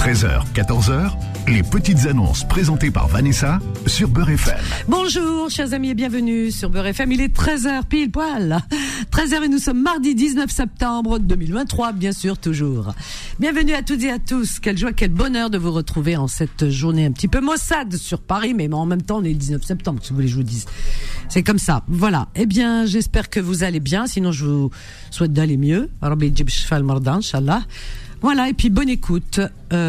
13h, 14h, les petites annonces présentées par Vanessa sur Beurre FM. Bonjour, chers amis, et bienvenue sur Beurre FM. Il est 13h pile poil. 13h et nous sommes mardi 19 septembre 2023, bien sûr, toujours. Bienvenue à toutes et à tous. Quelle joie, quel bonheur de vous retrouver en cette journée un petit peu maussade sur Paris, mais en même temps, on est le 19 septembre, si vous voulez que je vous dise. C'est comme ça. Voilà. Eh bien, j'espère que vous allez bien. Sinon, je vous souhaite d'aller mieux. Rabbi yjib shfa al-marda, Inch'Allah. Voilà, et puis bonne écoute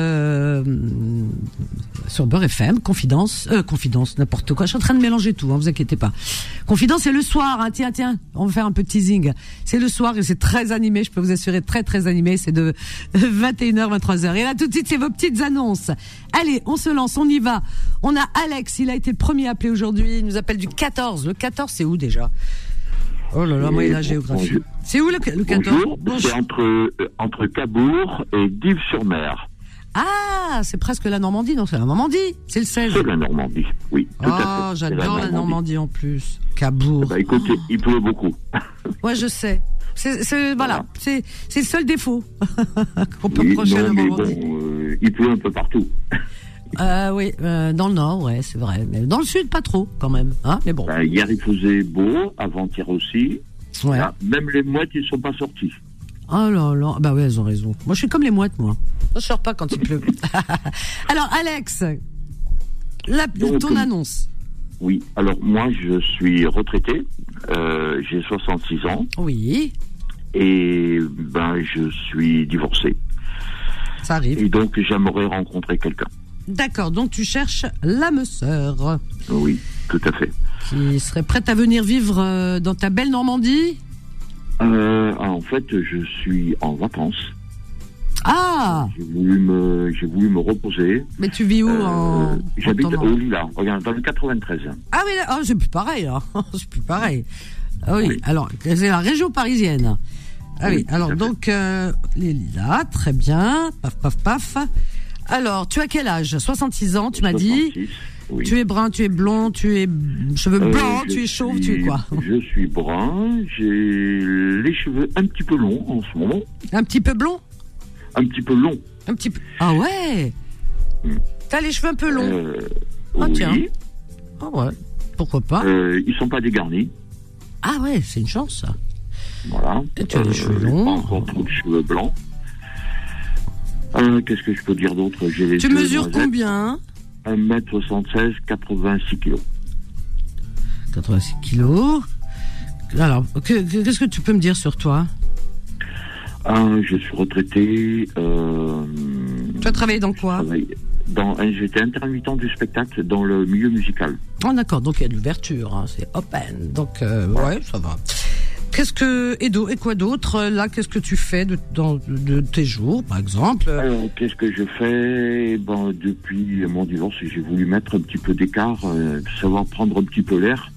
sur Beurre FM, confidence, n'importe quoi. Je suis en train de mélanger tout, vous inquiétez pas. Confidence, c'est le soir, hein, tiens, on va faire un peu de teasing. C'est le soir et c'est très animé, je peux vous assurer, très très animé, c'est de 21h, 23h. Et là, tout de suite, c'est vos petites annonces. Allez, on se lance, on y va. On a Alex, il a été le premier à appeler aujourd'hui, il nous appelle du 14. Le 14, c'est où déjà ? Oh là là, moi et la géographie. C'est où le 14 ? C'est entre Cabourg et Dives-sur-Mer. Ah, c'est presque la Normandie, donc c'est la Normandie, c'est le 16. C'est la Normandie, oui, tout à fait. J'adore la Normandie en plus. Cabourg. Bah écoutez, il pleut beaucoup. Ouais, je sais. Voilà, c'est le seul défaut qu'on peut reprocher à la Normandie. Bon, il pleut un peu partout. Oui, dans le nord, ouais, c'est vrai. Mais dans le sud, pas trop, quand même. Hein, mais bon. Hier, il faisait beau, avant-hier aussi. Ouais. Là, même les mouettes, ils ne sont pas sortis. Oh là là, bah ouais, elles ont raison. Moi, je suis comme les mouettes, moi. Je sors pas quand il pleut. Alors, Alex, ton annonce. Oui, alors moi, je suis retraité. J'ai 66 ans. Oui. Et je suis divorcé. Ça arrive. Et donc, j'aimerais rencontrer quelqu'un. D'accord, donc tu cherches l'âme sœur. Oui, tout à fait. Qui serait prête à venir vivre dans ta belle Normandie ? En fait, je suis en vacances. Ah ! J'ai voulu me reposer. Mais tu vis où J'habite au Lila, regarde, dans le 93. Ah oui, c'est plus pareil, là. C'est plus pareil. Ah oui, alors, c'est la région parisienne. Ah oui, alors donc, les Lilas, très bien. Paf, paf, paf. Alors, tu as quel âge ? 66 ans, tu m'as dit. Oui. Tu es brun, tu es blond, tu es cheveux blancs, tu es chauve, tu es quoi ? Je suis brun, j'ai les cheveux un petit peu longs en ce moment. Un petit peu blond ? Un petit peu long. Un petit peu. Ah ouais. T'as les cheveux un peu longs. Oui. Tiens. Ah ouais. Pourquoi pas ? Ils sont pas dégarnis. Ah ouais, c'est une chance ça. Voilà. Et tu as les cheveux longs. Pas encore trop de cheveux blancs. Qu'est-ce que je peux dire d'autre ? Tu mesures combien ? 1m76, 86 kilos. 86 kilos. Alors, qu'est-ce que tu peux me dire sur toi ? Je suis retraité. Tu as travaillé dans quoi ? J'étais intermittent du spectacle dans le milieu musical. Oh d'accord, donc il y a de l'ouverture, hein, c'est open. Donc, ouais, ça va. Et quoi d'autre là ? Qu'est-ce que tu fais de tes jours, par exemple ? Qu'est-ce que je fais ? Depuis mon divorce, j'ai voulu mettre un petit peu d'écart, savoir prendre un petit peu l'air.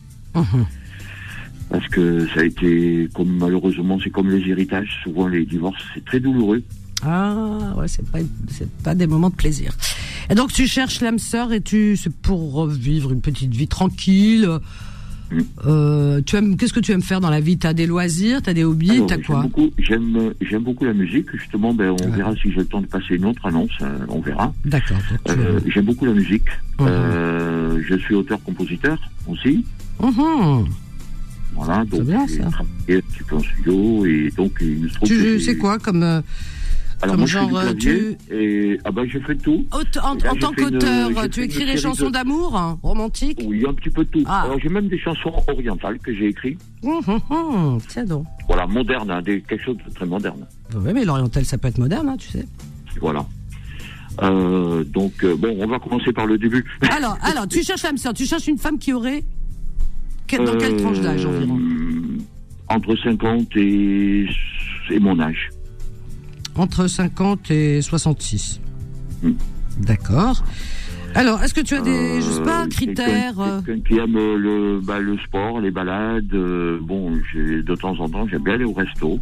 Parce que ça a été, malheureusement, c'est comme les héritages. Souvent, les divorces, c'est très douloureux. Ah, ouais, c'est pas des moments de plaisir. Et donc, tu cherches l'âme sœur et c'est pour vivre une petite vie tranquille. Qu'est-ce que tu aimes faire dans la vie ? T'as des loisirs, t'as des hobbies, t'as quoi ? J'aime beaucoup la musique. Justement, on verra si j'ai le temps de passer une autre annonce. On verra. D'accord. J'aime beaucoup la musique. Je suis auteur-compositeur aussi. Voilà, donc j'ai travaillé un petit peu en studio et donc il se trouve que c'est quoi comme alors moi, genre j'ai fait tout. En tant qu'auteur, tu écris des chansons d'amour romantiques ? Oui, un petit peu tout. Alors j'ai même des chansons orientales que j'ai écrites. Tiens donc. Voilà, moderne, quelque chose de très moderne. Oui, mais l'oriental ça peut être moderne, tu sais. Voilà. Donc on va commencer par le début. Alors, tu cherches l'âme sœur, tu cherches une femme qui aurait dans quelle tranche d'âge environ ? Entre 50 et mon âge. Entre 50 et 66. D'accord. Alors, est-ce que tu as des, critères quelqu'un qui aime le sport, les balades. De temps en temps, j'aime bien aller au resto.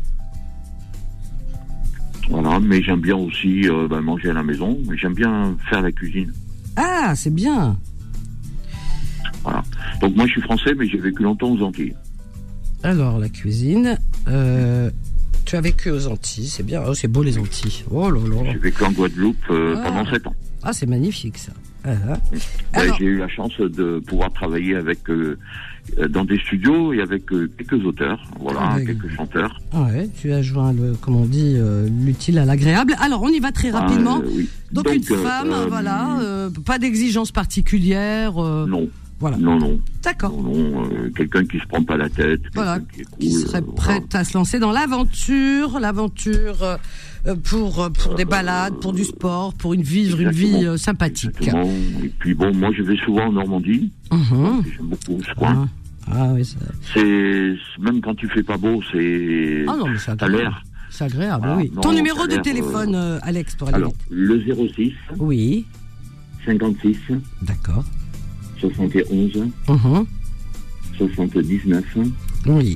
Voilà, mais j'aime bien aussi manger à la maison. J'aime bien faire la cuisine. Ah, c'est bien. Voilà. Donc moi je suis français mais j'ai vécu longtemps aux Antilles. Alors la cuisine, Tu as vécu aux Antilles, c'est bien. Oh, c'est beau les Antilles. Oh là là. J'ai vécu en Guadeloupe pendant 7 ans. Ah, c'est magnifique ça. Alors, j'ai eu la chance de pouvoir travailler avec dans des studios et avec quelques auteurs, voilà, quelques chanteurs. Ouais, tu as joint comme on dit, l'utile à l'agréable. Alors, on y va très rapidement. Oui. Donc une femme, pas d'exigence particulière. Non. Voilà. Non. D'accord. Non, quelqu'un qui se prend pas la tête. Voilà. Qui est cool, qui serait prête à se lancer dans l'aventure pour des balades, pour du sport, pour vivre une vie sympathique. Exactement. Et puis bon, moi je vais souvent en Normandie. J'aime beaucoup ce coin. Ah oui. C'est même quand il fait pas beau, c'est. Ah non, mais ça a l'air. C'est agréable, oui. Non, ton numéro de téléphone, Alex, pour aller alors, vite. le 06. Oui. 56. D'accord. 71. 79. Oui.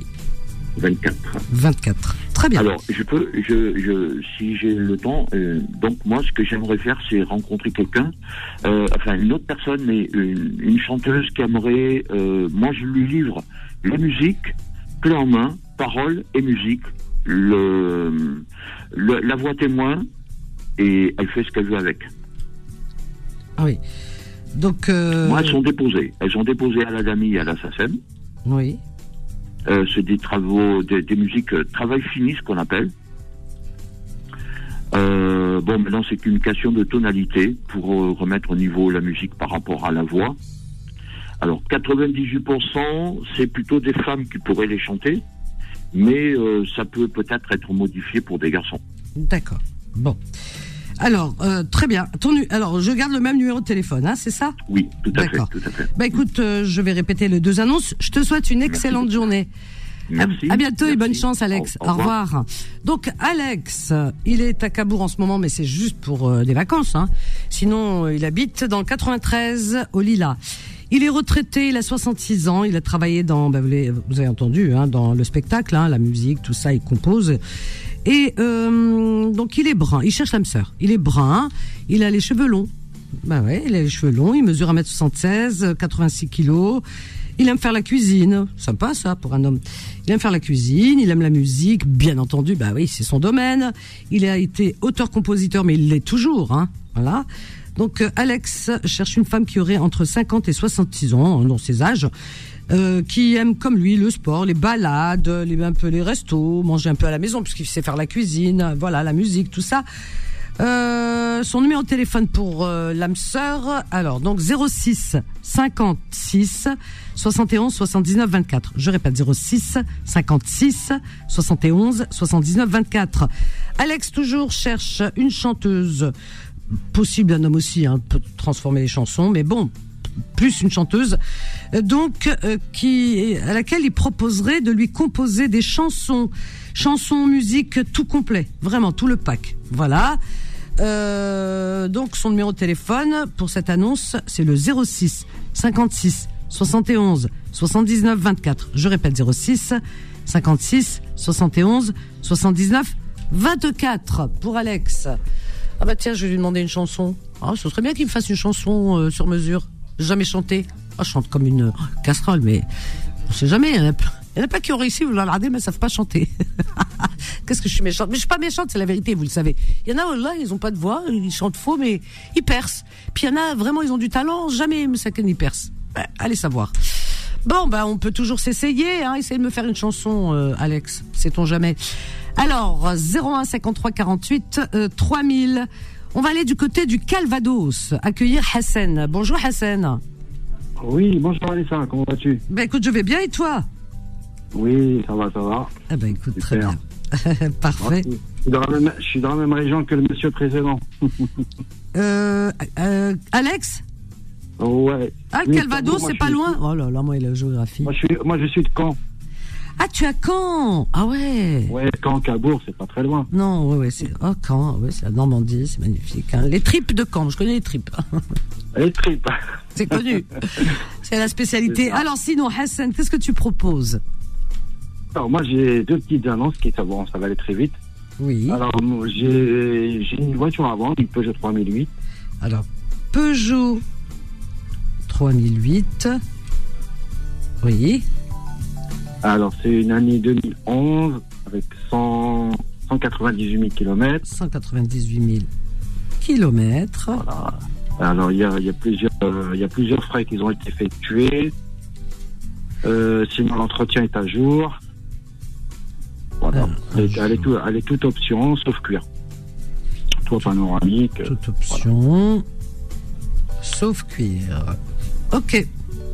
24. Très bien. Alors, si j'ai le temps, donc moi, ce que j'aimerais faire, c'est rencontrer quelqu'un, une autre personne, mais une chanteuse qui aimerait, moi, je lui livre la musique, clé en main, paroles et musique, la voix témoin, et elle fait ce qu'elle veut avec. Ah oui. Donc. Moi, elles sont déposées. Elles sont déposées à la DAMI et à la SACEM. Oui. C'est des travaux, des musiques travail fini, ce qu'on appelle. Maintenant, c'est qu'une question de tonalité pour remettre au niveau la musique par rapport à la voix. Alors, 98%, c'est plutôt des femmes qui pourraient les chanter, mais ça peut peut-être être modifié pour des garçons. D'accord. Bon. Alors, très bien. Alors, je garde le même numéro de téléphone, hein, c'est ça ? Oui, tout à fait. Bah écoute, je vais répéter les 2 annonces. Je te souhaite une excellente journée. Merci. À bientôt et bonne chance, Alex. Au revoir. Donc, Alex, il est à Cabourg en ce moment, mais c'est juste pour des vacances, hein. Sinon, il habite dans le 93, au Lilas. Il est retraité, il a 66 ans, il a travaillé dans, vous avez entendu, hein, dans le spectacle, hein, la musique, tout ça, il compose. Et donc il est brun, il cherche l'âme sœur. Il est brun, il a les cheveux longs. Il a les cheveux longs, il mesure 1m76, 86 kilos. Il aime faire la cuisine, sympa ça pour un homme. Il aime faire la cuisine, il aime la musique, bien entendu, c'est son domaine. Il a été auteur-compositeur, mais il l'est toujours, hein, voilà. Donc Alex cherche une femme qui aurait entre 50 et 66 ans, dans ses âges. Qui aime comme lui le sport, les balades, un peu les restos, manger un peu à la maison puisqu'il sait faire la cuisine, voilà, la musique, tout ça. Son numéro de téléphone pour l'âme sœur, alors donc 06 56 71 79 24. Je répète 06 56 71 79 24. Alex toujours cherche une chanteuse, possible un homme aussi, hein, peut transformer les chansons, mais bon, plus une chanteuse, donc à laquelle il proposerait de lui composer des chansons, musique, tout complet, vraiment tout le pack. Voilà. Donc son numéro de téléphone pour cette annonce, c'est le 06 56 71 79 24. Je répète 06 56 71 79 24 pour Alex. Ah bah tiens, je vais lui demander une chanson. Ce serait bien qu'il me fasse une chanson sur mesure. Jamais chanté. Je chante comme une casserole, mais on sait jamais. Il y en a pas qui ont réussi, vous l'avez mais ils savent pas chanter. Qu'est-ce que je suis méchante? Mais je suis pas méchante, c'est la vérité, vous le savez. Il y en a, là, ils ont pas de voix, ils chantent faux, mais ils percent. Puis il y en a, vraiment, ils ont du talent, jamais, mais ça ils percent. Allez savoir. Bon, on peut toujours s'essayer, hein. Essayez de me faire une chanson, Alex. Sait-on jamais. Alors, 01 53 48 3000. On va aller du côté du Calvados, accueillir Hassan. Bonjour Hassan. Oui, bonjour Alissa, comment vas-tu? Écoute, je vais bien et toi? Oui, ça va. Écoute, super. Très bien. Parfait. Je suis dans la même région que le monsieur précédent. Alex? Ouais. Le Calvados, c'est pas loin? Oh là là, moi, la géographie. Moi, je suis de Caen. Ah, tu es à Caen? Ah ouais. Ouais, Caen, Cabourg, c'est pas très loin. Non, c'est Caen, c'est la Normandie, c'est magnifique. Hein. Les tripes de Caen, je connais les tripes. Les tripes. C'est connu. C'est la spécialité. Alors sinon, Hassan, qu'est-ce que tu proposes? Alors moi, j'ai 2 petites annonces ça va aller très vite. Oui. Alors j'ai une voiture à vendre, une Peugeot 3008. Alors, Peugeot 3008. Oui. Alors c'est une année 2011. avec 198 000 kilomètres. 198 000 kilomètres. Voilà. Alors, il y a plusieurs frais qui ont été effectués. Sinon, l'entretien est à jour. Voilà. Elle est toute option, sauf cuir. Toit panoramique. Toute option, sauf cuir. Ok.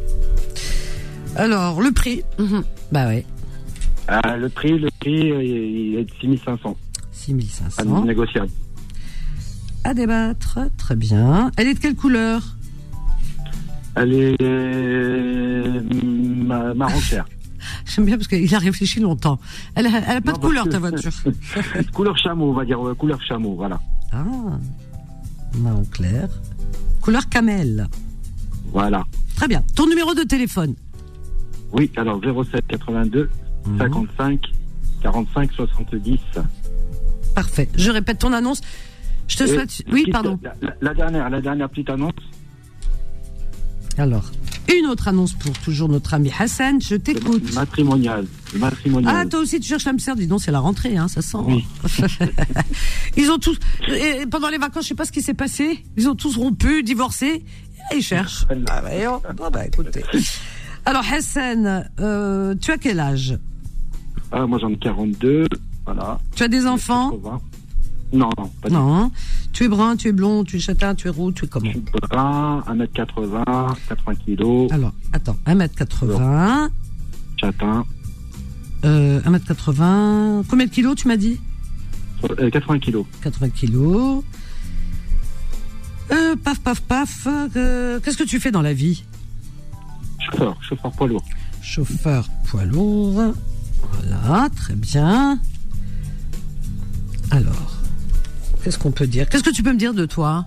Alors, le prix. Bah ouais. Le prix, il est de 6500. 6500. Négociable. À débattre. Très bien. Elle est de quelle couleur? Elle est marron clair. J'aime bien parce qu'il a réfléchi longtemps. Elle a pas de couleur, ta voiture. Couleur chameau, on va dire. Couleur chameau, voilà. Ah. Marron clair. Couleur camel. Voilà. Très bien. Ton numéro de téléphone? Oui, alors 07 82 55 45 70. Parfait. Je répète ton annonce. Je te souhaite... Oui, pardon. La dernière petite annonce. Alors, une autre annonce pour toujours notre ami Hassan. Je t'écoute. Matrimonial. Ah, toi aussi, tu cherches l'âme sœur. Dis donc, c'est la rentrée, hein, ça sent. Oui. Ils ont tous... Et pendant les vacances, je sais pas ce qui s'est passé. Ils ont tous rompu, divorcé. Et ils cherchent. Ah, bah, écoutez. Alors, Hassan, tu as quel âge? Moi, j'en ai 42. Voilà. Tu as des enfants? 80. Non, pas du tout. Non. Tu es brun, tu es blond, tu es châtain, tu es roux, tu es comment? Je suis brun, 1m80, 80 kg. Alors, attends, 1m80. Châtain. 1m80. Combien de kilos, tu m'as dit? 80 kg. 80 kilos. Paf. Qu'est-ce que tu fais dans la vie? Chauffeur poids lourd. Chauffeur poids lourd. Voilà, très bien. Alors, qu'est-ce qu'on peut dire? Qu'est-ce que tu peux me dire de toi?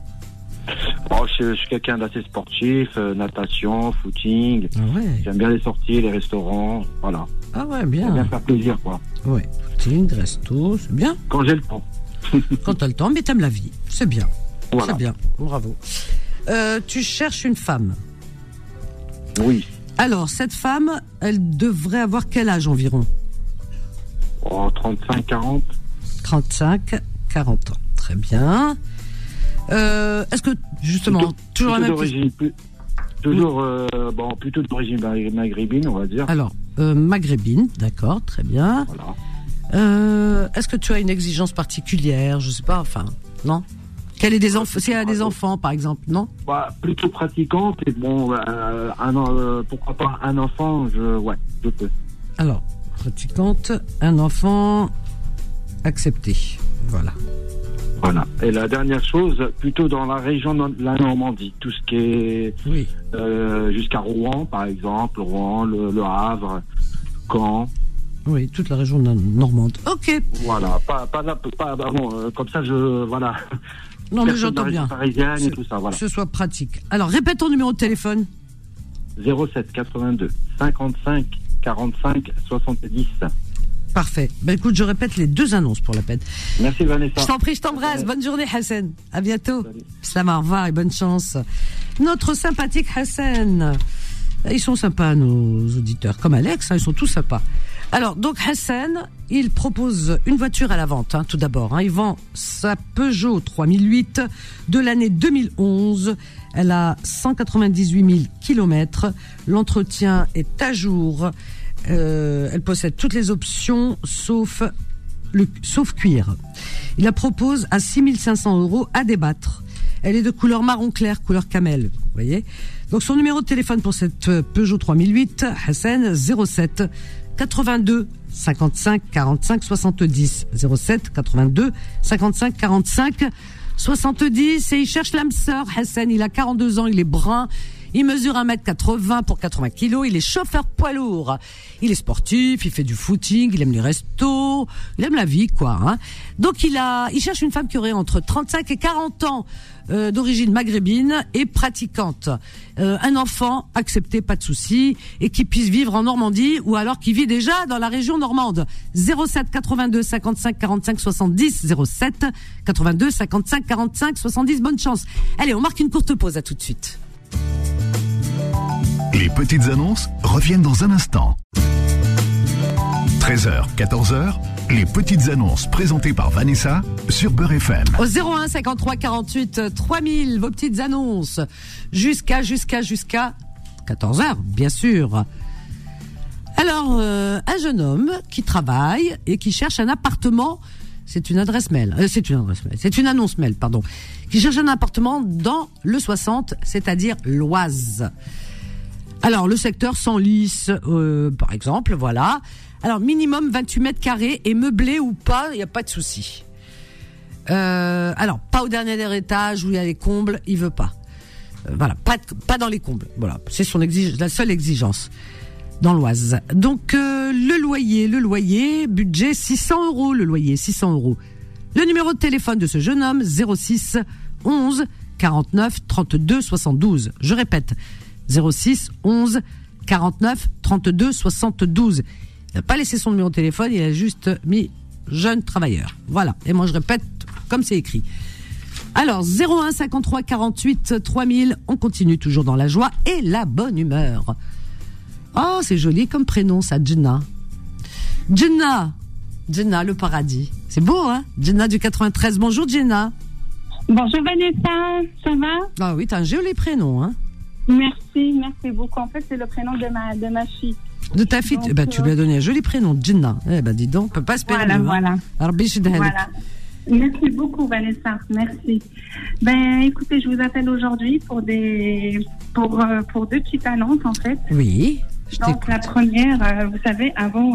Je suis quelqu'un d'assez sportif, natation, footing. Ah ouais. J'aime bien les sorties, les restaurants, voilà. Ah ouais, bien. J'aime bien faire plaisir, quoi. Ouais, footing, resto, c'est bien. Quand j'ai le temps. Quand t'as le temps, mais t'aimes la vie, c'est bien. Voilà. C'est bien, bravo. Tu cherches une femme? Oui. Alors, cette femme, elle devrait avoir quel âge environ? 35, 40. 35, 40 ans. Très bien. Est-ce que, justement, toujours la même d'origine, plutôt d'origine maghrébine, on va dire. Alors, maghrébine, d'accord, très bien. Voilà. Est-ce que tu as une exigence particulière? Je sais pas, enfin, non? Qu'elle ait des enfants, si elle a des enfants, par exemple, non? Plutôt pratiquante, et bon, pourquoi pas un enfant, je peux. Alors, pratiquante, un enfant, accepté. Voilà. Voilà. Et la dernière chose, plutôt dans la région de la Normandie, tout ce qui est jusqu'à Rouen, par exemple, Rouen, le Havre, Caen. Oui, toute la région normande. Ok. Voilà. Comme ça, voilà. Non, mais j'entends bien. Parisienne et tout ça, voilà. Que ce soit pratique. Alors, répète ton numéro de téléphone. 07 82 55 45 70. Parfait. Ben écoute, je répète les deux annonces pour la peine. Merci Vanessa. Je t'en prie, je t'embrasse. Bonne journée Hassan. À bientôt. Salam, au revoir et bonne chance. Notre sympathique Hassan. Ils sont sympas nos auditeurs, comme Alex, ils sont tous sympas. Alors, donc Hassan, il propose une voiture à la vente, tout d'abord. Il vend sa Peugeot 3008 de l'année 2011. Elle a 198 000 kilomètres. L'entretien est à jour. Elle possède toutes les options sauf cuir. Il la propose à 6 500 € à débattre. Elle est de couleur marron clair, couleur camel, vous voyez. Donc son numéro de téléphone pour cette Peugeot 3008, Hassan, 07 82 55 45 70. 07 82 55 45 70. Et il cherche l'âme sœur, Hassan. Il a 42 ans, il est brun. Il mesure 1m80 pour 80 kilos. Il est chauffeur poids lourd. Il est sportif, il fait du footing, il aime les restos, il aime la vie, quoi. Donc il cherche une femme qui aurait entre 35 et 40 ans, d'origine maghrébine et pratiquante. Un enfant accepté, pas de souci, et qui puisse vivre en Normandie ou alors qui vit déjà dans la région normande. 07 82 55 45 70. 07 82 55 45 70. Bonne chance. Allez, on marque une courte pause. À tout de suite. Les petites annonces reviennent dans un instant. 13h, 14h, les petites annonces présentées par Vanessa sur Beurre FM. Au 01 53 48 3000, vos petites annonces. Jusqu'à 14h, bien sûr. Alors, un jeune homme qui travaille et qui cherche un appartement. C'est une annonce mail, pardon. Qui cherche un appartement dans le 60, c'est-à-dire l'Oise. Alors, le secteur Senlis, par exemple, voilà. Alors, minimum 28 mètres carrés et meublé ou pas, il n'y a pas de souci. Alors, pas au dernier étage où il y a les combles, il veut pas. Voilà, pas dans les combles. Voilà, c'est la seule exigence. Dans l'Oise. Donc, le loyer, budget 600 €, le loyer, 600 €. Le numéro de téléphone de ce jeune homme, 06 11 49 32 72. Je répète, 06 11 49 32 72. Il n'a pas laissé son numéro de téléphone, il a juste mis jeune travailleur. Voilà. Et moi, je répète comme c'est écrit. Alors, 01 53 48 3000, on continue toujours dans la joie et la bonne humeur. Oh, c'est joli comme prénom, ça, Jenna. Jenna, le paradis. C'est beau, hein? Jenna du 93. Bonjour, Jenna. Bonjour, Vanessa. Ça va? Ah oui, t'as un joli prénom, hein? Merci beaucoup. En fait, c'est le prénom de ma fille. De ta fille? Donc, tu lui as donné un joli prénom, Jenna. Dis donc, on peut pas espérer mieux. Voilà. Alors, voilà. Merci beaucoup, Vanessa. Merci. Écoutez, je vous appelle aujourd'hui pour deux petites annonces, en fait. Oui. Donc, la première, vous savez, avant,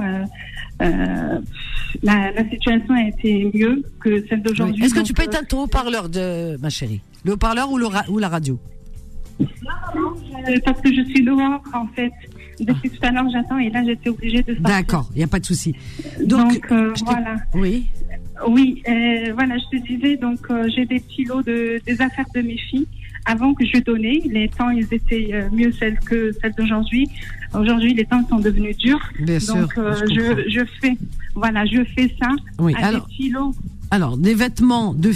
la situation a été mieux que celle d'aujourd'hui. Oui. Est-ce que tu peux éteindre ton haut-parleur, ma chérie? Le haut-parleur ou la radio? Non, parce que je suis dehors, en fait. Depuis tout à l'heure, j'attends et là, j'étais obligée de sortir. D'accord, il n'y a pas de souci. Donc voilà. Oui. Oui, voilà, je te disais, donc j'ai des petits lots des affaires de mes filles. Avant que je donnais, les temps, ils étaient mieux que celles d'aujourd'hui. Aujourd'hui, les temps sont devenus durs. Bien sûr. Donc, je fais ça. Oui, à des petits lots. Alors, des vêtements de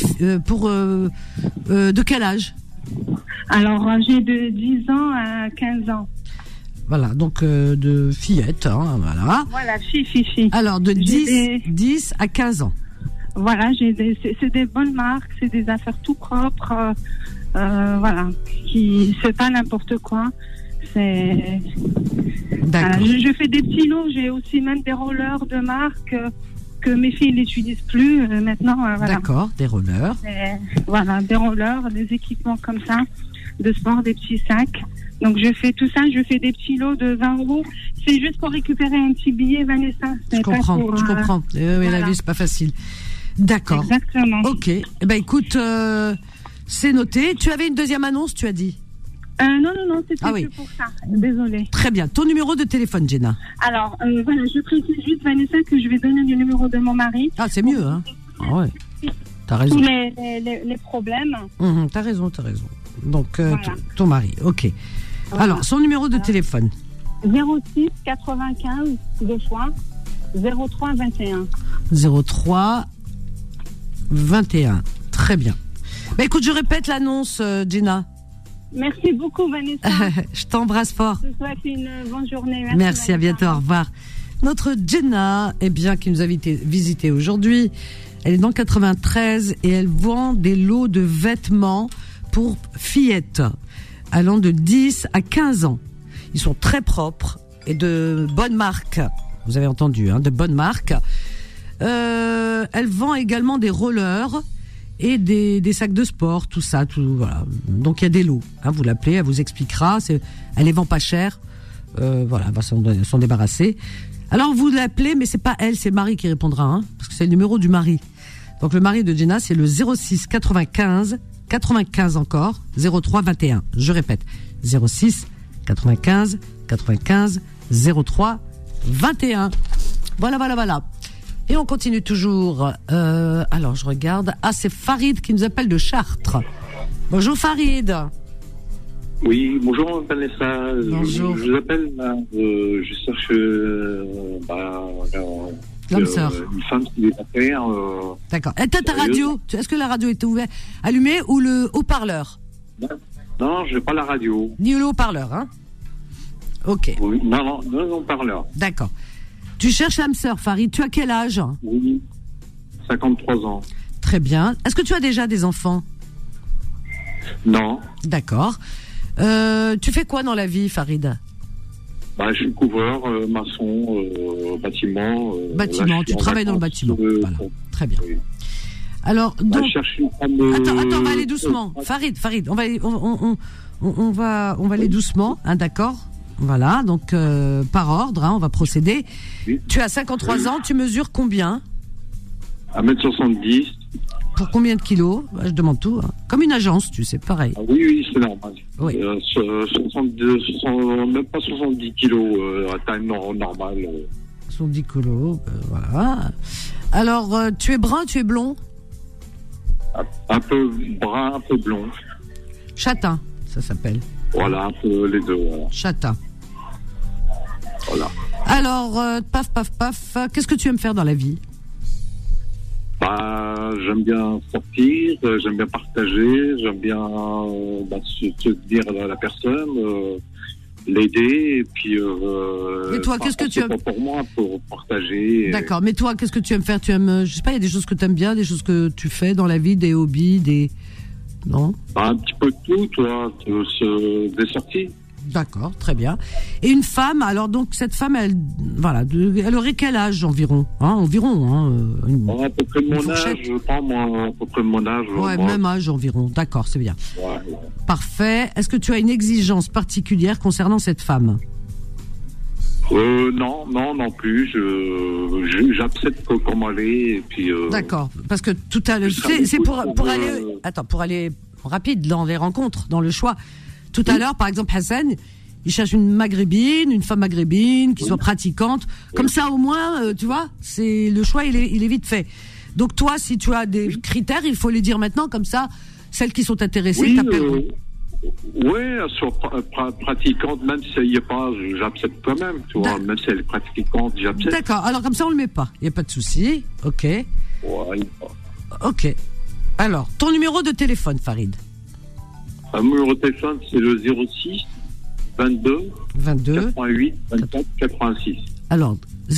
quel âge? Alors, j'ai de 10 ans à 15 ans. Voilà, donc de fillettes, hein, voilà. Voilà, fille. Alors, de 10 à 15 ans. Voilà, c'est des bonnes marques, c'est des affaires tout propres. Voilà, c'est pas n'importe quoi. D'accord. Je fais des petits lots, j'ai aussi même des rollers de marque que mes filles n'utilisent plus maintenant. Voilà. D'accord, des rollers. Voilà, des rollers, des équipements comme ça, de sport, des petits sacs. Donc je fais tout ça, je fais des petits lots de 20 €. C'est juste pour récupérer un petit billet, Vanessa. Je comprends. Oui, la vie, c'est pas facile. D'accord. Exactement. Ok. Écoute, c'est noté. Tu avais une deuxième annonce, tu as dit? Non, c'était que pour ça. Désolée. Très bien. Ton numéro de téléphone, Jenna? Alors, voilà, je précise juste, Vanessa, que je vais donner le numéro de mon mari. Ah, c'est mieux, hein? Ah ouais. T'as raison. Tous les problèmes. T'as raison. Donc, voilà. Ton mari, ok. Voilà. Alors, son numéro de téléphone? 06 95 2 fois 03 21. 03 21. Très bien. Écoute, je répète l'annonce, Jenna. Merci beaucoup, Vanessa. Je t'embrasse fort. Je te souhaite une bonne journée. Merci, à bientôt, au revoir. Notre Jenna, qui nous a visité aujourd'hui, elle est dans 93 et elle vend des lots de vêtements pour fillettes allant de 10 à 15 ans. Ils sont très propres et de bonnes marques. Vous avez entendu, de bonnes marques. Elle vend également des rollers et des sacs de sport, tout ça, voilà. Donc il y a des lots. Vous l'appelez, elle vous expliquera. Elle les vend pas cher. Voilà, elle va s'en débarrasser. Alors vous l'appelez, mais c'est pas elle, c'est le mari qui répondra, parce que c'est le numéro du mari. Donc le mari de Jenna, c'est le 06 95 encore 03 21. Je répète, 06 95 03 21. Voilà. Et on continue toujours. Alors, je regarde. C'est Farid qui nous appelle de Chartres. Bonjour Farid. Oui, bonjour Vanessa. Bonjour. Je vous appelle, je cherche l'homme sœur. Une femme qui est affaire. D'accord. Éteins ta radio. Est-ce que la radio est ouverte, allumée, ou le haut-parleur? Non, je n'ai pas la radio. Ni le haut-parleur, hein? Ok. Oui, non, haut-parleur. D'accord. Tu cherches l'âme sœur, Farid. Tu as quel âge? Oui, 53 ans. Très bien. Est-ce que tu as déjà des enfants? Non. D'accord. Tu fais quoi dans la vie, Farid? Je suis couvreur, maçon, bâtiment. Bâtiment, tu travailles dans le bâtiment. Voilà. Très bien. Oui. Alors, donc... Attends, on va aller doucement. Farid, on va aller doucement, hein, d'accord? Voilà, donc par ordre, hein, on va procéder. Oui. Tu as 53 ans, tu mesures combien? 1m70. Pour combien de kilos? Je demande tout. Hein. Comme une agence, tu sais, pareil. Oui, c'est normal. Oui. 62, même pas 70 kilos à taille normale. 70 kilos, voilà. Alors, tu es brun, tu es blond? Un peu brun, un peu blond. Châtain, ça s'appelle. Voilà, un peu les deux. Voilà. Châtain. Voilà. Alors, paf, qu'est-ce que tu aimes faire dans la vie? J'aime bien sortir, j'aime bien partager, j'aime bien se dire à la personne, l'aider, et puis et toi, qu'est-ce que tu aimes pour moi, pour partager. D'accord, mais toi, qu'est-ce que tu aimes faire? Tu aimes, je sais pas, il y a des choses que tu aimes bien, des choses que tu fais dans la vie, des hobbies, des... Non? Un petit peu de tout, toi, des sorties. D'accord, très bien. Et une femme, alors donc cette femme, elle aurait quel âge environ? À peu près de mon âge, je pense, moi, à peu près de mon âge. Ouais, même âge environ, d'accord, c'est bien. Ouais. Parfait. Est-ce que tu as une exigence particulière concernant cette femme? Non plus. J'accepte comment elle est, et puis... D'accord, parce que tout à l'heure, c'est pour aller... Attends, pour aller rapide dans les rencontres, dans le choix. Tout à l'heure, par exemple, Hassan, il cherche une femme maghrébine, qui soit pratiquante. Comme ça, au moins, tu vois, c'est le choix, il est vite fait. Donc toi, si tu as des critères, il faut les dire maintenant, comme ça, celles qui sont intéressées t'appelleront. Oui, elle soit pratiquante, même si elle n'y est pas, j'accepte quand même, tu vois, même si elle est pratiquante, j'accepte. D'accord, alors comme ça, on le met pas, il n'y a pas de souci, ok. Ouais, ok. Alors, ton numéro de téléphone, Farid? Un numéro de téléphone, c'est le 06 22 88 24 86. Alors,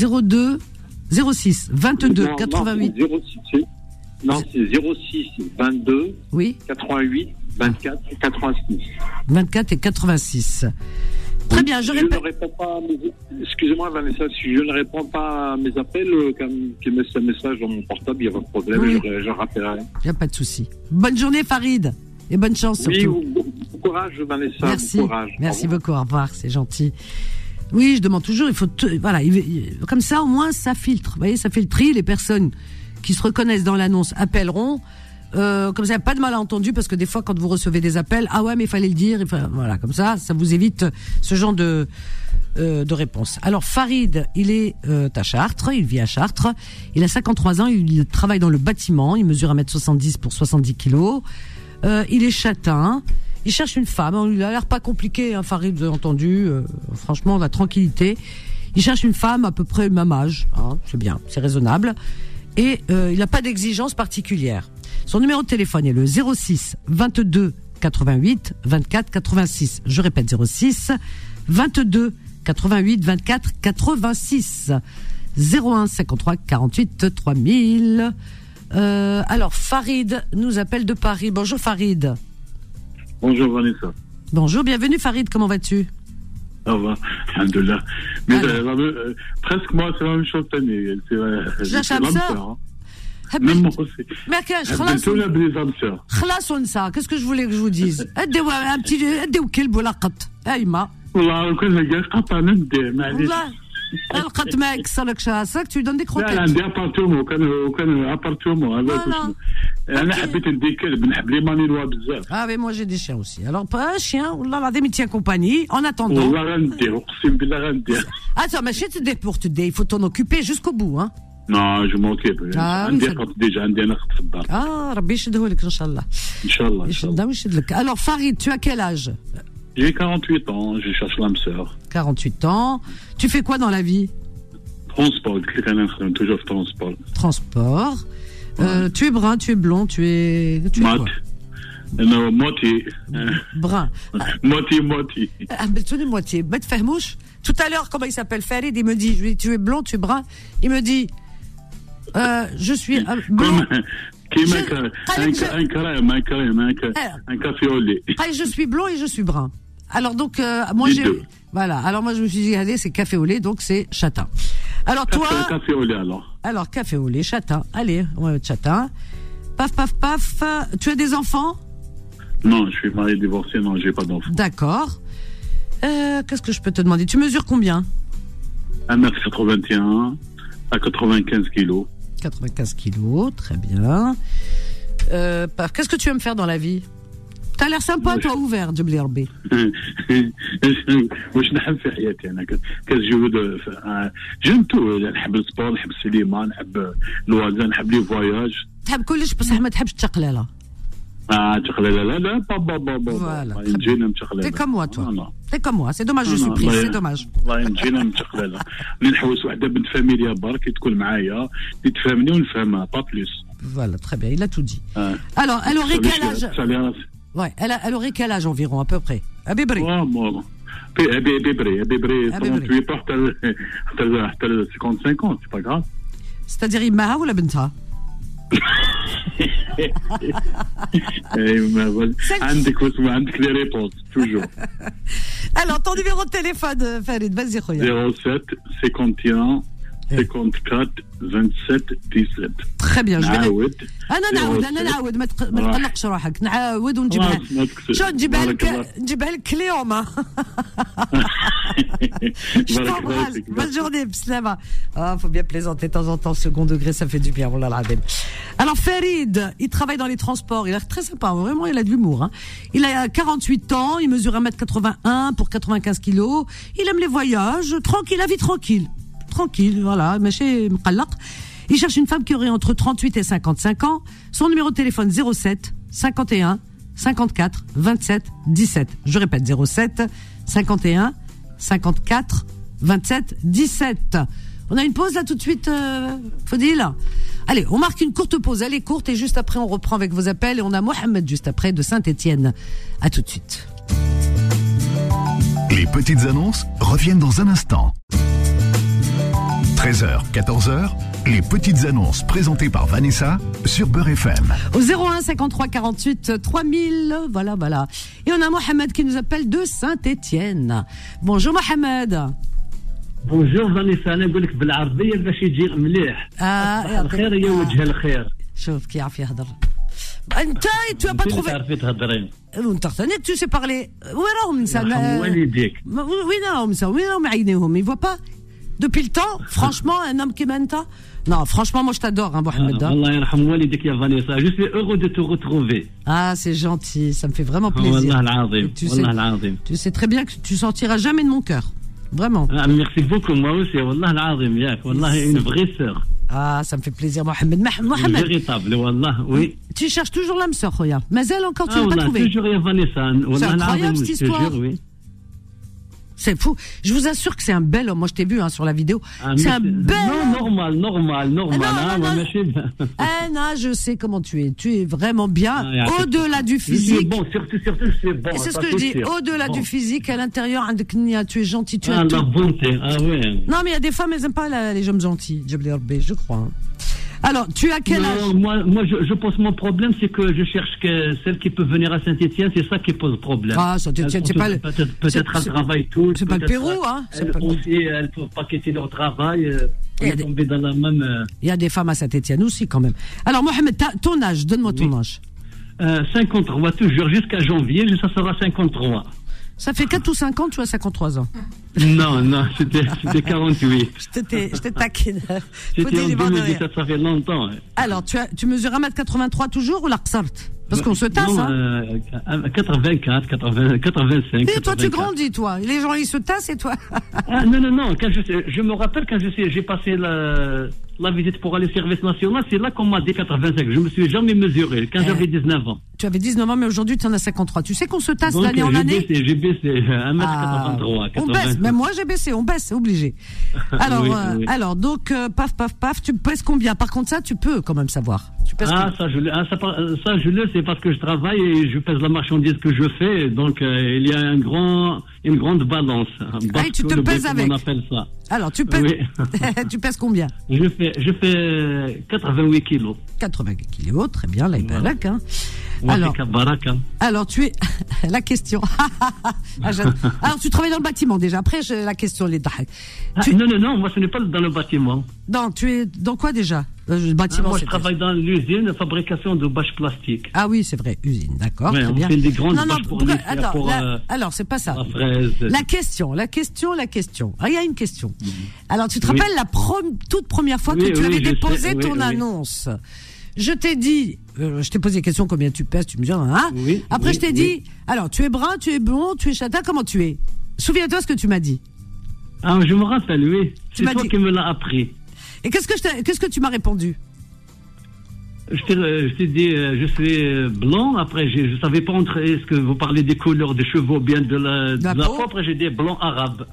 06 22 88. Non, c'est 06 22 88 24 86. 24 et 86. Très bien, je répète. Ne réponds pas excusez-moi, Vanessa, si je ne réponds pas à mes appels, qui me laisse un message dans mon portable, il n'y a pas de problème, je rappellerai. Il n'y a pas de souci. Bonne journée, Farid. Et bonne chance surtout. Oui, bon courage, Vanessa. Merci. Bon courage. Merci beaucoup. Au revoir. C'est gentil. Oui, je demande toujours. Il faut comme ça au moins ça filtre. Vous voyez, ça fait le tri. Les personnes qui se reconnaissent dans l'annonce appelleront. Comme ça, il n'y a pas de malentendu parce que des fois, quand vous recevez des appels, ah ouais, mais il fallait le dire. Voilà, comme ça vous évite ce genre de réponse. Alors Farid, il est à Chartres, il vit à Chartres. Il a 53 ans. Il travaille dans le bâtiment. Il mesure 1m70 pour 70 kilos. Il est châtain, il cherche une femme, il a l'air pas compliqué, hein, Farid, vous avez entendu, franchement, la tranquillité. Il cherche une femme à peu près le même âge, hein, c'est bien, c'est raisonnable, et il n'a pas d'exigence particulière. Son numéro de téléphone est le 06 22 88 24 86. Je répète, 06 22 88 24 86. 01 53 48 3000. Alors, Farid nous appelle de Paris. Bonjour, Farid. Bonjour, Vanessa. Bonjour, bienvenue, Farid. Comment vas-tu? Ça va, alhamdoulilah. Mais presque moi, c'est la même chose. C'est l'âme sœur. Même moi aussi. Mais خلاص ça. Qu'est-ce que je voulais que je vous dise? un petit كلب ولا قط. ايما. والله كنا جالس قطعنا ندير معليش. القط ما يكسرك شاسك tu donnes des croquettes. لا عندي ابارتومو كان ابارتومو هذاك انا حبيت ندير كلب نحب لي مانيلوا بزاف. Ah mais moi j'ai des chiens aussi. Alors pas un chien, والله العظيم il tient compagnie en attendant. والله غندير اقسم بالله غندير. Attends, mais c'est des pour te dire, il faut t'en occuper jusqu'au bout hein. Non, je m'occupe. عندي قط ديجا عندي انا قط في الدار. Ah ربي يشده لك ان شاء الله. ان شاء الله. يشده ويشد لك. Alors Farid, tu as quel âge? J'ai 48 ans, je cherche l'âme sœur. 48 ans. Tu fais quoi dans la vie? Transport, toujours transport. Transport. Tu es brun, tu es blond, tu es quoi? Non, moitié. Brun. moitié. Tu es moitié. ما تفهموش Tout à l'heure, comment il s'appelle, Farid, il me dit, je lui dis, tu es blond, tu es brun. Il me dit, je suis blond. Un café au lait. Je suis blond et je suis brun. Alors donc, moi voilà. Alors moi je me suis dit, allez, c'est café au lait, donc c'est châtain. Alors toi. Café au lait alors. Alors café au lait, châtain. Allez, on va mettre châtain. Paf, paf, paf. Tu as des enfants? Non, je suis marié, divorcé, non, j'ai pas d'enfants. D'accord. Qu'est-ce que je peux te demander? Tu mesures combien? 1m81 à 95 kilos. 95 kilos, très bien. Qu'est-ce que tu aimes faire dans la vie? T'as l'air sympa, toi, ouvert, Djibli Rabbi. واش نحب في حياتي انا كنجود جيم تو نحب السبور نحب السينما نحب الوازان نحب لي فواياج تحب كلش بصح ما تحبش التقلاله. تقلاله لا بابا Voilà. نجينا متقلاله. T'es comme moi, toi. T'es comme moi. C'est dommage, je suis prise, c'est dommage. والله نجينا متقلاله. اللي نحوس وحده بنت فاميليا برك تكون معايا اللي تفهمني ونفهمها با بلوس. Voilà, très bien, il a tout dit. Alors, elle aurait quel âge? Ouais, elle aurait quel âge environ, à peu près? À Bébri. Bébri, 38 حتى 55 ans, c'est pas grave. C'est-à-dire يماها ولا بنتها؟ عندك les réponses, toujours. Alors, ton numéro de téléphone, Farid, vas-y, Khoya. 07 51 54 27 17. Très bien, je vais نعاود ما تقلقش روحك، نعاود ونجيبها. شو نجيبها لك اليوم. Je t'embrasse. Bonne journée, Bislama. Ah, faut bien plaisanter de temps en temps, second degré, ça fait du bien, wallah al-azim. Alors, Farid, il travaille dans les transports, il a l'air très sympa, vraiment, il a de l'humour, hein. Il a 48 ans, il mesure 1m81 pour 95 kilos, il aime les voyages, tranquille, la vie tranquille. Tranquille, voilà, ماشي مقلق. Il cherche une femme qui aurait entre 38 et 55 ans. Son numéro de téléphone 07 51 54 27 17. Je répète 07 51 54 27 17. On a une pause là tout de suite, Faudil. Allez, on marque une courte pause. Elle est courte et juste après on reprend avec vos appels et on a Mohamed juste après de Saint-Étienne. À tout de suite. Les petites annonces reviennent dans un instant. 13h, 14h, les petites annonces présentées par Vanessa sur Beurre FM. Au 01 53 48 3000, voilà. Et on a Mohamed qui nous appelle de Saint-Étienne. Bonjour Mohamed. Bonjour Vanessa, أنا أقول لك بالعربية باش يجي مليح. الخير هي وجه الخير. شوف كي يعرف يهضر. أنت tu as pas trouvé. تعرفي تهضرين. وأنت ثانيك tu sais parler. وين راهم النساء؟ والديك. وين راهم النساء؟ وين راهم عينيهم؟ Ils voient pas. Depuis le temps, franchement, un homme qui m'aime toi. Non, franchement, moi je t'adore, hein, Mohamed. Allah yarham walidik ya Vanessa. Je suis heureux de te retrouver. Ah, c'est gentil, ça me fait vraiment plaisir. Tu sais très bien que tu sortiras jamais de mon cœur. Vraiment. Ah, merci beaucoup, moi aussi. Wallah al-azim, yak. Wallah, une vraie sœur. Ah, ça me fait plaisir, Mohamed. Une véritable, wallah, oui. Tu cherches toujours l'âme sœur, Khoya. Mais elle encore, tu l'as pas trouvée. Toujours, ya Vanessa. C'est incroyable cette histoire. Toujours, oui. C'est fou. Je vous assure que c'est un bel homme. Moi, je t'ai vu sur la vidéo. C'est un bel homme. Normal. Non, je sais comment tu es. Tu es vraiment bien. Au-delà du physique. Bon, surtout, c'est bon. Et c'est ce que je dis. Au-delà du physique, à l'intérieur, tu es gentil. Tu as la bonté. Ah ouais. Non, mais il y a des femmes, elles n'aiment pas les hommes gentils. Je crois. Hein. Alors, tu as quel âge? Moi, je pense mon problème, c'est que je cherche celle qui peut venir à Saint-Étienne, c'est ça qui pose problème. Ah, Saint-Étienne, c'est pas le... Peut-être elle travaille tout. C'est pas le Pérou, hein. Elles ne peuvent pas quitter leur travail. Tomber dans la même... Il y a des femmes à Saint-Étienne aussi, quand même. Alors, Mohamed, ton âge, donne-moi ton âge. 53, toujours, jusqu'à janvier, ça sera 53. Ça fait 4 ou 5 ans, tu as 53 ans. Non, c'était 48. Je t'ai taquine. C'était en 2017, ça fait longtemps. Alors, tu mesures 1m83 toujours ou la qsart? Parce qu'on se tasse, non, hein. 84, 85. Et toi, tu grandis, toi. Les gens, ils se tassent et toi. Non. Je me rappelle quand j'ai passé la visite pour aller au service national, c'est là qu'on m'a dit 85. Je me suis jamais mesuré quand j'avais 19 ans. Tu avais 19 ans, mais aujourd'hui, tu en as 53. Tu sais qu'on se tasse d'année en année? J'ai baissé 1m83. On baisse. Même moi, j'ai baissé. On baisse, c'est obligé. Alors, oui. Alors, donc, paf, tu pèses combien? Par contre, ça, tu peux quand même savoir. Ça, je le sais parce que je travaille et je pèse la marchandise que je fais. Donc, il y a une grande balance. Et tu te pèses avec. On appelle ça. Alors, tu pèses, tu pèses combien? Je fais 88 kilos. 80 kilos, très bien, là, Voilà. hein. Alors, tu es. La question. Alors, tu travailles dans le bâtiment déjà. Après, la question, les dahak. Non, moi, ce n'est pas dans le bâtiment. Non, tu es dans quoi déjà? Le bâtiment, moi, je travaille dans l'usine de fabrication de bâches plastiques. Ah oui, c'est vrai, usine, d'accord. Ouais, très on bien. fait des grandes bâches pour les alors, c'est pas ça. La fraise. La question. Ah, il y a une question. Alors, tu te rappelles la toute première fois que tu avais déposé ton annonce? Je t'ai dit, je t'ai posé la question combien tu pèses, tu me dis, hein? Après, je t'ai dit, alors, tu es brun, tu es blond, tu es châtain, comment tu es? Souviens-toi ce que tu m'as dit. Ah, je me rappelle, oui. C'est toi qui me l'as appris. Et qu'est-ce que tu m'as répondu? Je t'ai dit, je suis blanc. Après, je ne savais pas est-ce que vous parlez des couleurs des cheveux ou bien de la peau. Après, j'ai dit blanc arabe.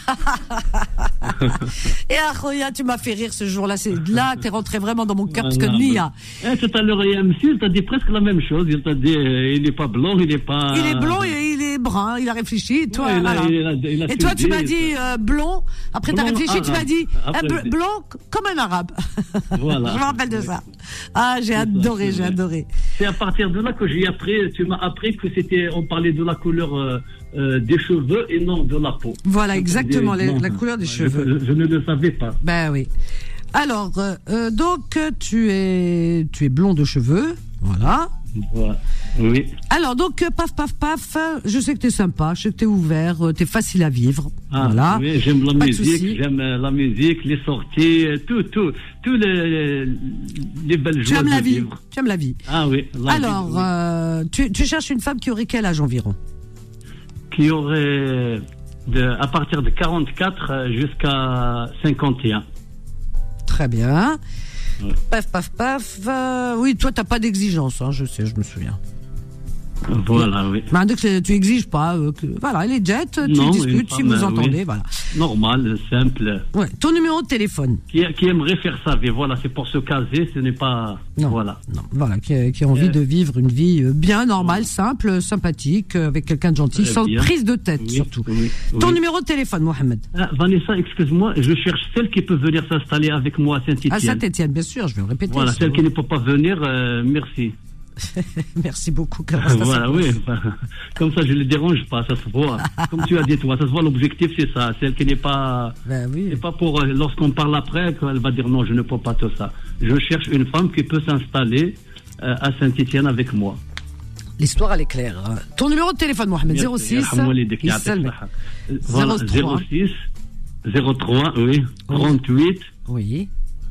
Et Akhoya, tu m'as fait rire ce jour-là. C'est là, t'es rentré vraiment dans mon cœur parce que Nia. Tout à l'heure, MC, t'as dit presque la même chose. Il t'a dit, il n'est pas blanc, il n'est pas. Il est blond et il est brun. Il a réfléchi. Toi, et toi, tu m'as dit blond. Après, t'as réfléchi, tu m'as dit blanc comme un arabe. Voilà. Je me rappelle de ça. Ah, j'ai adoré. C'est à partir de là que tu m'as appris que on parlait de la couleur des cheveux et non de la peau. Voilà, exactement, la couleur des cheveux. Je ne le savais pas. Ben oui. Alors, donc, tu es blond de cheveux, voilà. Voilà. Oui. Alors, donc, paf, je sais que t'es sympa, je sais que t'es ouvert, t'es facile à vivre. Voilà. Oui, j'aime la musique, les sorties, tous les belles joies de vivre. Tu aimes la vie. Ah oui. Alors, tu cherches une femme qui aurait quel âge environ? Qui aurait à partir de 44 jusqu'à 51. Très bien. Ouais. Paf. Oui, toi, t'as pas d'exigence, hein, je sais, je me souviens. Voilà, oui. Mais tu exiges pas. Voilà, les jets, tu discutes, si vous entendez, voilà. Normal, simple. Ouais. Ton numéro de téléphone. Qui aimerait faire ça, mais voilà, c'est pour se caser, ce n'est pas. Non, voilà. Non, voilà, qui a envie de vivre une vie bien normale, simple, sympathique, avec quelqu'un de gentil, sans prise de tête, surtout. Ton numéro de téléphone, Mohamed. Vanessa, excuse-moi, je cherche celle qui peut venir s'installer avec moi à Saint-Étienne. À Saint-Étienne, bien sûr, je vais le répéter. Voilà, celle qui ne peut pas venir, merci. Merci beaucoup. Voilà, oui. Comme ça, je ne les dérange pas, ça se voit. Comme tu as dit, toi, ça se voit, l'objectif, c'est ça. Celle qui n'est pas. C'est pas pour. Lorsqu'on parle après, elle va dire non, je ne peux pas tout ça. Je cherche une femme qui peut s'installer à Saint-Étienne avec moi. L'histoire, elle est claire. Ton numéro de téléphone, Mohamed, 06. Voilà, 06 03, oui. 38. Oui.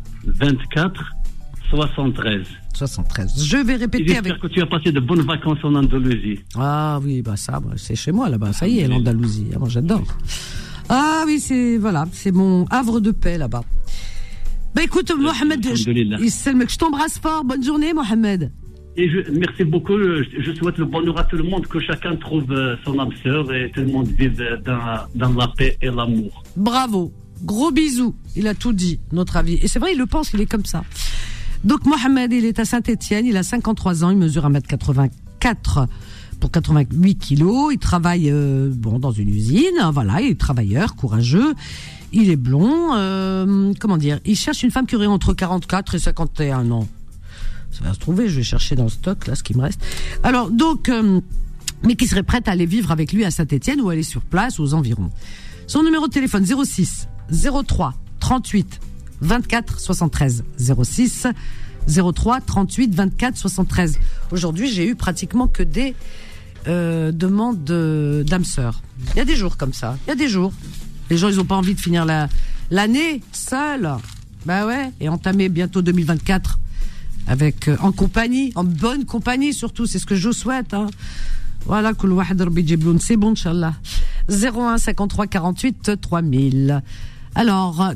24. 73. Je vais répéter avec. J'espère que tu as passé de bonnes vacances en Andalousie. Ah oui, c'est chez moi là-bas. Ça y est, l'Andalousie. Moi, j'adore. Ah oui, c'est mon havre de paix là-bas. Bah écoute, Mohamed, je t'embrasse fort. Bonne journée, Mohamed. Et merci beaucoup. Je souhaite le bonheur à tout le monde, que chacun trouve son âme sœur et tout le monde vive dans la paix et l'amour. Bravo. Gros bisous. Il a tout dit, notre avis. Et c'est vrai, il le pense, il est comme ça. Donc Mohamed, il est à Saint-Étienne, il a 53 ans, il mesure 1m84 pour 88 kilos, il travaille dans une usine, voilà, il est travailleur, courageux, il est blond, il cherche une femme qui aurait entre 44 et 51 ans. Ça va se trouver, je vais chercher dans le stock là ce qui me reste. Alors donc, mais qui serait prête à aller vivre avec lui à Saint-Étienne ou aller sur place aux environs. Son numéro de téléphone 06 03 38 24 73 06 03 38 24 73. Aujourd'hui, j'ai eu pratiquement que des demandes d'âme sœur. Il y a des jours comme ça. Il y a des jours. Les gens, ils ont pas envie de finir l'année seuls. Bah ouais. Et entamer bientôt 2024 avec en bonne compagnie surtout. C'est ce que je souhaite. Hein. Voilà, kul wahad rabbi jibloun. C'est bon, Inch'Allah. 01 53 48 3000. Alors,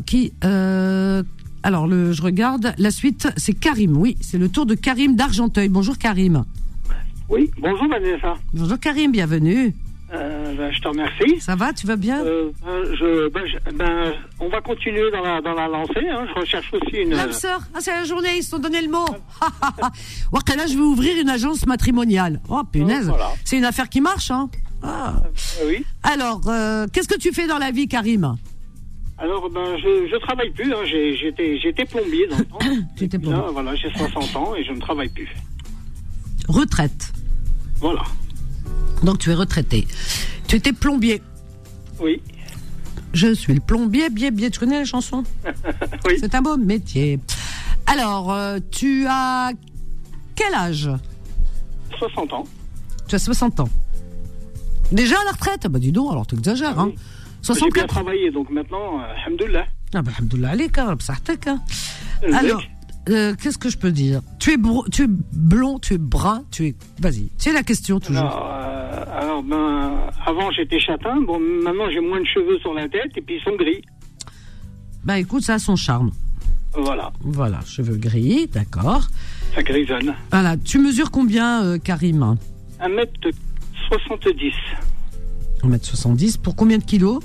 je regarde. La suite, c'est Karim. Oui, c'est le tour de Karim d'Argenteuil. Bonjour Karim. Oui, bonjour Vanessa. Bonjour Karim, bienvenue. Je te remercie. Ça va, tu vas bien? On va continuer dans la lancée. Hein. Je recherche aussi une. L'âme sœur. Ah, c'est la journée, ils se sont donné le mot. Là, je vais ouvrir une agence matrimoniale. Oh, punaise. Voilà. C'est une affaire qui marche, hein? Oui. Alors, qu'est-ce que tu fais dans la vie, Karim? Alors, je travaille plus. Hein. J'étais plombier dans le temps. Tu étais plombier. Là, voilà, j'ai 60 ans et je ne travaille plus. Retraite. Voilà. Donc, tu es retraité. Tu étais plombier. Oui. Je suis le plombier, bien. Tu connais la chanson? Oui. C'est un beau métier. Alors, tu as quel âge? 60 ans. Tu as 60 ans. Déjà à la retraite? Bah dis donc, alors tu exagères, hein. 64. J'ai bien travaillé, donc maintenant, alhamdoulilah. Ah bah alhamdoulilah alik, hein, alors, qu'est-ce que je peux dire? Tu es blond, tu es brun, tu es... Vas-y, c'est la question toujours. Alors, avant j'étais châtain, bon, maintenant j'ai moins de cheveux sur la tête et puis ils sont gris. Bah écoute, ça a son charme. Voilà, cheveux gris, d'accord. Ça grisonne. Voilà, tu mesures combien, Karim? 1m70. 1m70, pour combien de kilos?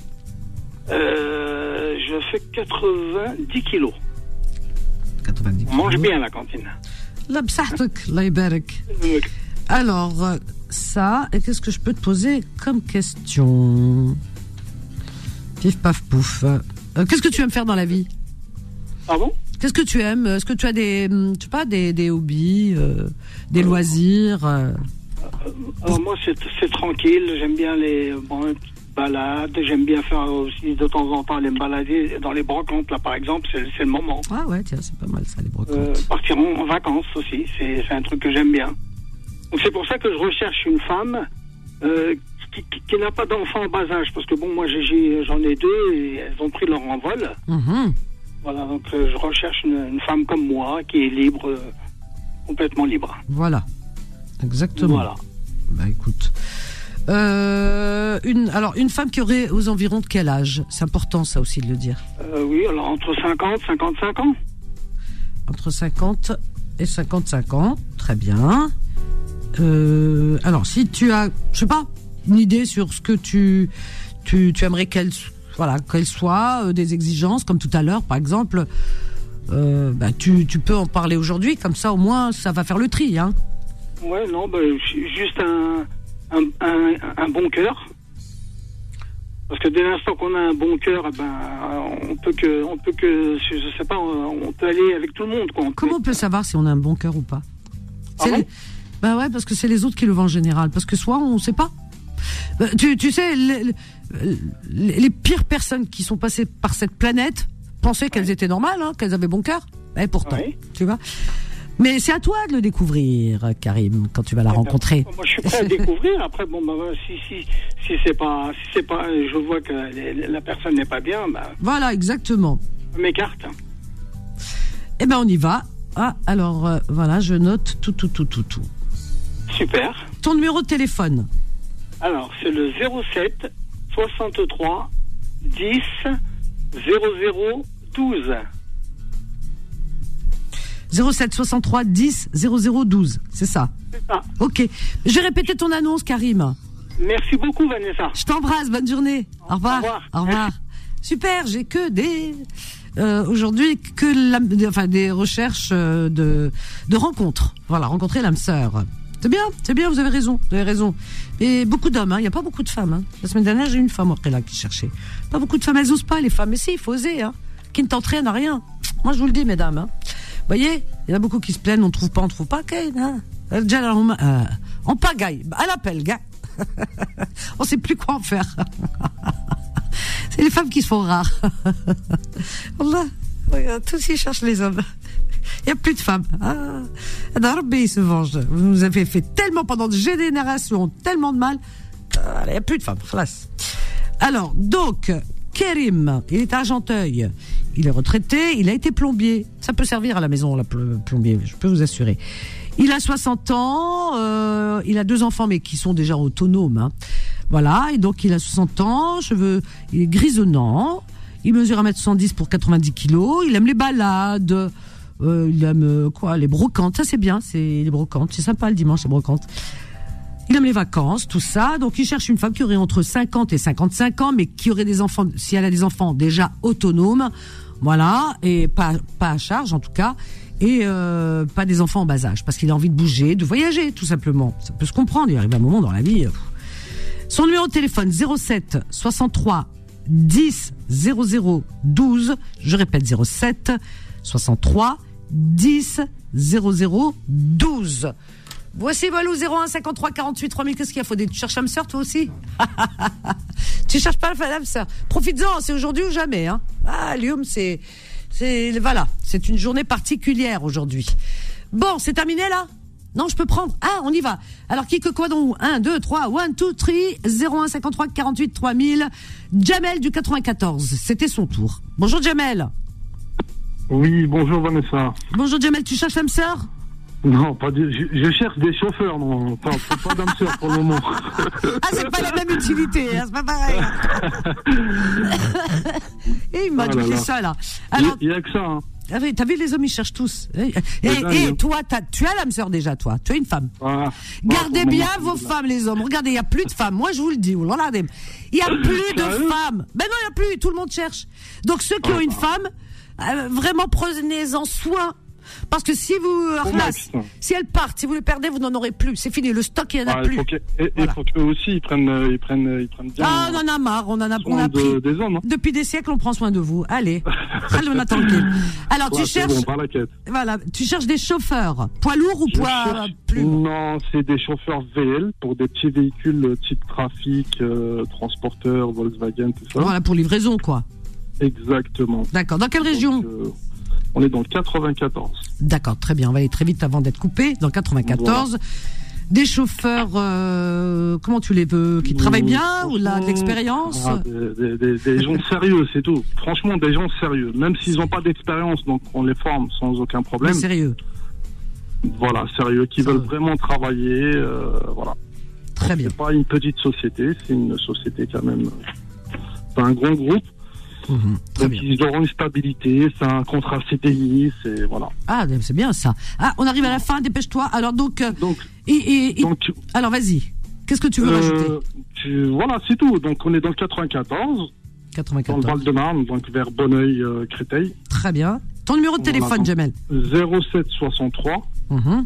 Je fais 90 kilos. 90 On mange bien à la cantine. La bsahtek, la ibarak. Alors, ça, et qu'est-ce que je peux te poser comme question? Pif paf pouf. Qu'est-ce que tu aimes faire dans la vie? Pardon? Qu'est-ce que tu aimes? Est-ce que tu as des hobbies, des loisirs? Alors moi c'est tranquille, j'aime bien les balades, j'aime bien faire aussi de temps en temps aller me balader dans les brocantes là par exemple, c'est le moment. Ah ouais, tiens, c'est pas mal ça les brocantes. Partir en vacances aussi, c'est un truc que j'aime bien. Donc c'est pour ça que je recherche une femme qui n'a pas d'enfants en bas âge, parce que bon moi j'en ai 2 et elles ont pris leur envol. Mmh. Voilà, donc je recherche une femme comme moi qui est libre, complètement libre. Voilà. Exactement. Voilà. Bah écoute, une femme qui aurait aux environs de quel âge? C'est important ça aussi de le dire. Oui, alors entre 50 et 55 ans. Entre 50 et 55 ans, très bien. Alors si tu as, je sais pas, une idée sur ce que tu aimerais qu'elle soit, des exigences comme tout à l'heure par exemple, tu peux en parler aujourd'hui, comme ça au moins ça va faire le tri, hein. Ouais, non, juste un bon cœur. Parce que dès l'instant qu'on a un bon cœur, on peut je sais pas, on peut aller avec tout le monde, quoi. Comment on peut savoir si on a un bon cœur ou pas? Bah ouais, parce que c'est les autres qui le voient en général. Parce que soit on sait pas. Tu sais, les pires personnes qui sont passées par cette planète pensaient qu'elles étaient normales, hein, qu'elles avaient bon cœur. Et pourtant, tu vois. Mais c'est à toi de le découvrir, Karim, quand tu vas la rencontrer. Moi, je suis prêt à découvrir. Après, si c'est pas, je vois que la personne n'est pas bien, voilà, exactement. Je m'écarte. Eh ben, on y va. Ah, alors, voilà, je note tout. Super. Ton numéro de téléphone? Alors, c'est le 07 63 10 00 12. 07 63 10 00 12, c'est ça? C'est ça. Ok. Je vais répéter ton annonce, Karim. Merci beaucoup, Vanessa. Je t'embrasse, bonne journée. Au revoir. Au revoir. Super, j'ai que des... aujourd'hui, des recherches de rencontres. Voilà, rencontrer l'âme sœur. C'est bien, vous avez raison. Et beaucoup d'hommes, il n'y a pas beaucoup de femmes. Hein. La semaine dernière, j'ai une femme là qui cherchait. Pas beaucoup de femmes, elles n'osent pas, les femmes. Mais si, il faut oser, hein. Qui ne tente rien à rien. Moi, je vous le dis, mesdames. Hein. Vous voyez, il y en a beaucoup qui se plaignent, on trouve pas. Hein. On pagaille, à l'appel, gars. On sait plus quoi en faire. C'est les femmes qui se font rares. Wallah, tous ils cherchent les hommes. Il n'y a plus de femmes. Rabbi se venge. Vous nous avez fait tellement pendant des générations, tellement de mal. Il n'y a plus de femmes. Khlas. Alors, donc, Karim, il est à Argenteuil. Il est retraité, il a été plombier. Ça peut servir à la maison, la plombier, je peux vous assurer. Il a 60 ans, il a 2 enfants, mais qui sont déjà autonomes. Hein. Voilà, et donc il a 60 ans, il est grisonnant, il mesure 1m70 pour 90 kilos, il aime les balades, il aime les brocantes, ça c'est bien, c'est les brocantes, c'est sympa le dimanche, les brocantes. Il aime les vacances, tout ça, donc il cherche une femme qui aurait entre 50 et 55 ans, mais qui aurait des enfants, si elle a des enfants déjà autonomes, voilà, et pas à charge en tout cas, et pas des enfants en bas âge, parce qu'il a envie de bouger, de voyager tout simplement. Ça peut se comprendre, il arrive un moment dans la vie... Son numéro de téléphone 07 63 10 00 12. Je répète 07 63 10 00 12. Voici Walou 01 53 48 3000. Qu'est-ce qu'il y a? Tu cherches âme sœur toi aussi? Tu cherches pas l'âme sœur? Profites-en, c'est aujourd'hui ou jamais, hein. Ah, Lyoum, voilà, c'est une journée particulière aujourd'hui. Bon, c'est terminé là? Non, je peux prendre. Ah, on y va. Alors, qui que quoi donc? 1, 2, 3, 1, 2, 3, 01 53 48 3000. Jamel du 94. C'était son tour. Bonjour Jamel. Oui, bonjour Vanessa. Bonjour Jamel, tu cherches l'âme sœur? Non, je cherche des chauffeurs, non, pas d'âme sœur pour le moment. Ah, c'est pas la même utilité, hein, c'est pas pareil. Et il m'a dit ça, là. Alors, il y a que ça, hein. Ah oui, t'as vu, les hommes, ils cherchent tous. Et toi, tu as l'âme sœur déjà, toi. Tu as une femme. Gardez bien vos femmes, les hommes. Regardez, il n'y a plus de femmes. Moi, je vous le dis. Il n'y a plus de femmes. Ben non, il n'y a plus. Tout le monde cherche. Donc, ceux qui ont une femme, vraiment, prenez-en soin. Parce que si si elles partent, si vous les perdez, vous n'en aurez plus. C'est fini, le stock, il n'y en a plus. Il faut qu'eux aussi, ils prennent bien. Ah, on en a marre, on a pris. Des hommes, hein. Depuis des siècles, on prend soin de vous. Allez, on attend tranquille. Alors, tu cherches. Bon, par la quête. Voilà, tu cherches des chauffeurs, poids lourds ou poids plumes? Non, c'est des chauffeurs VL pour des petits véhicules type trafic, transporteurs, Volkswagen, tout ça. Voilà, pour livraison, quoi. Exactement. D'accord. Dans quelle région? On est dans le 94. D'accord, très bien. On va aller très vite avant d'être coupé. Dans le 94. Voilà. Des chauffeurs, comment tu les veux? Qui travaillent bien ou de l'expérience? Des gens sérieux, c'est tout. Franchement, des gens sérieux. Même s'ils n'ont pas d'expérience, donc on les forme sans aucun problème. Mais sérieux. Voilà, sérieux, qui veulent vraiment travailler. Voilà. Très bien. C'est pas une petite société, c'est une société quand même. C'est un grand groupe. Donc ils auront une stabilité, c'est un contrat CDI, c'est voilà. Ah, c'est bien ça. Ah, on arrive à la fin, dépêche-toi. Alors donc alors vas-y. Qu'est-ce que tu veux rajouter? Voilà, c'est tout. Donc on est dans le 94. Dans le Val-de-Marne, donc vers Bonneuil, Créteil. Très bien. Ton numéro de téléphone, Jamel? 07 63 20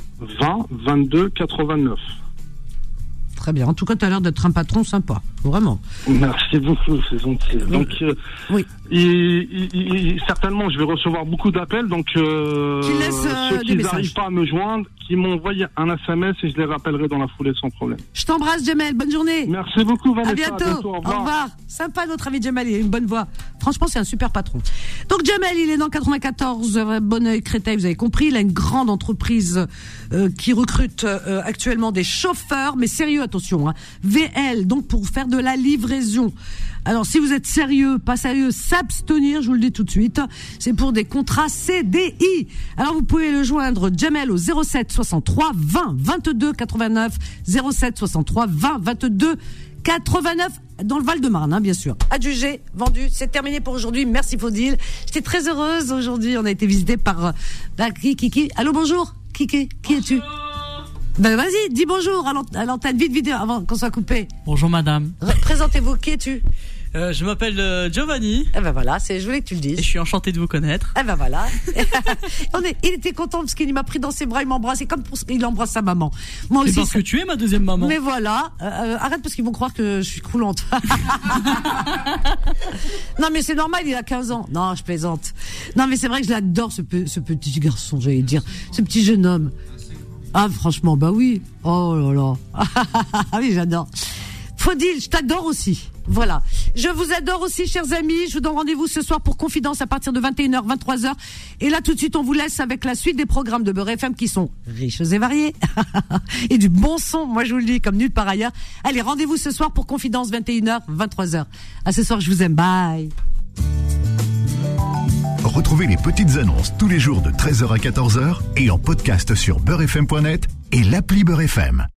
22 89. Très bien. En tout cas, tu as l'air d'être un patron sympa. Vraiment. Merci beaucoup, c'est gentil. Donc, oui. Certainement, je vais recevoir beaucoup d'appels. Donc, ceux qui n'arrivent pas à me joindre, qui m'ont envoyé un SMS et je les rappellerai dans la foulée sans problème. Je t'embrasse, Jamel. Bonne journée. Merci beaucoup, Vanessa. À bientôt. Au revoir. Sympa, notre ami Jamel. Il a une bonne voix. Franchement, c'est un super patron. Donc, Jamel, il est dans 94, Bonneuil, Créteil. Vous avez compris. Il a une grande entreprise qui recrute actuellement des chauffeurs. Mais sérieux, attention, hein. VL, donc pour faire de la livraison. Alors, si vous êtes sérieux, pas sérieux, s'abstenir, je vous le dis tout de suite. C'est pour des contrats CDI. Alors, vous pouvez le joindre, Jamel, au 07 63 20 22 89. 07 63 20 22 89 dans le Val-de-Marne, hein, bien sûr. Adjugé, vendu, c'est terminé pour aujourd'hui. Merci Faudil. J'étais très heureuse aujourd'hui. On a été visité par Kiki. Allô, bonjour. Kiki, qui es-tu? Ben vas-y, dis bonjour à l'antenne, vite, avant qu'on soit coupé. Bonjour madame. Présentez-vous, qui es-tu? Je m'appelle Giovanni. Eh ben voilà, je voulais que tu le dises. Et je suis enchanté de vous connaître. Eh ben voilà. Il était content parce qu'il m'a pris dans ses bras, il m'embrasse, et comme il embrasse sa maman. Moi aussi. C'est parce que tu es ma deuxième maman. Mais voilà, arrête parce qu'ils vont croire que je suis croulante. Non mais c'est normal, il a 15 ans. Non, je plaisante. Non mais c'est vrai que je l'adore, ce petit garçon, j'allais dire, ce petit jeune homme. Ah franchement, bah oui. Oh là là. Ah oui, j'adore. Faudil, je t'adore aussi. Voilà. Je vous adore aussi, chers amis. Je vous donne rendez-vous ce soir pour Confidence à partir de 21h, 23h. Et là, tout de suite, on vous laisse avec la suite des programmes de Beurre FM qui sont riches et variés. Et du bon son. Moi, je vous le dis, comme nulle part ailleurs. Allez, rendez-vous ce soir pour Confidence, 21h, 23h. À ce soir, je vous aime. Bye. Retrouvez les petites annonces tous les jours de 13h à 14h et en podcast sur beurrefm.net et l'appli Beurre FM.